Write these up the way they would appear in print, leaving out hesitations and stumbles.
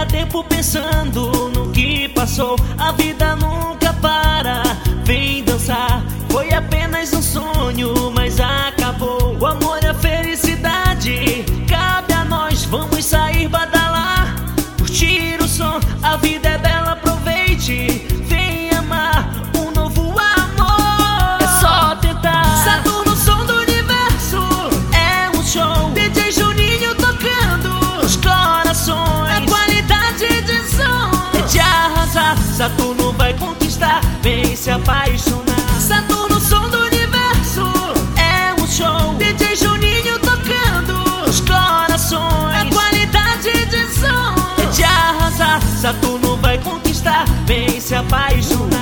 perca tempo pensando no que passou. A vida nunca para, vem dançar. Foi apenas um sonho, mas acabou. O amor e a felicidade cabe a nós. Vamos sair, badalar, curtir o som. A vida é bela, aproveite, vem amar um novo amor. É só tentar. Saturno, som do universo, é um show. DJ Juninho tocando os corações. A qualidade de som é de arrasar. Saturno vai conquistar, vem se apaixonar. Saturno, som do universo, é um show. DJ Juninho tocando os corações. A qualidade de som é de arrasar. Saturno vai conquistar, vem se apaixonar.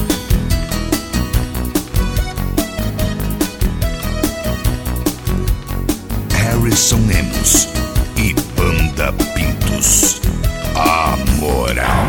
Harrison Lemos e Banda Pintos, a moral.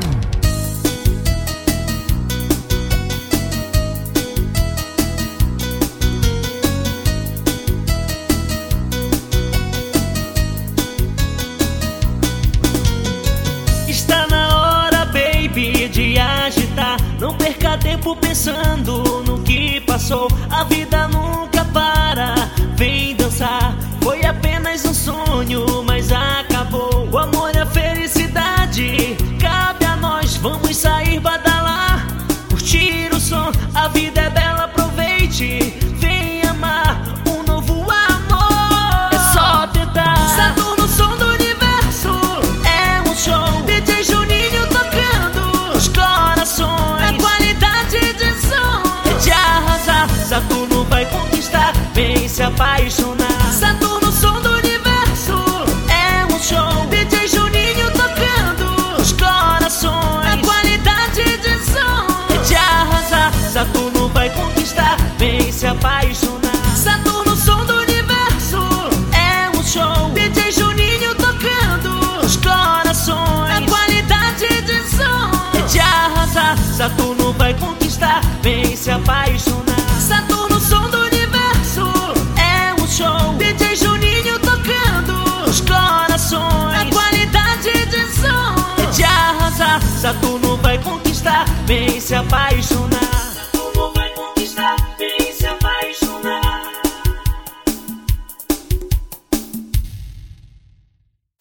Está na hora, baby, de agitar. Não perca tempo pensando no que passou. A vida nunca para, vem dançar. Foi apenas um sonho, mas acabou. O amor e a felicidade cabe a nós. Vamos sair, badalar, curtir o som. A vida é bela, aproveite, vem amar um novo amor. É só tentar. Saturno, som do universo, é um show. DJ Juninho tocando os corações. A qualidade de som é de arrasar. Saturno vai conquistar, vem se apaixonar. Saturno, som do universo, é um show. DJ Juninho tocando os corações. A qualidade de som é de arrasar. Saturno vai conquistar, vem se apaixonar. Saturno, som do universo, é um show. DJ Juninho tocando os corações. A qualidade de som é de arrasar. Saturno vai conquistar, vem se apaixonar. Saturno, som do universo, é um show. DJ Juninho tocando os corações. A qualidade de som é de arrasar. Saturno vai conquistar, vem se apaixonar.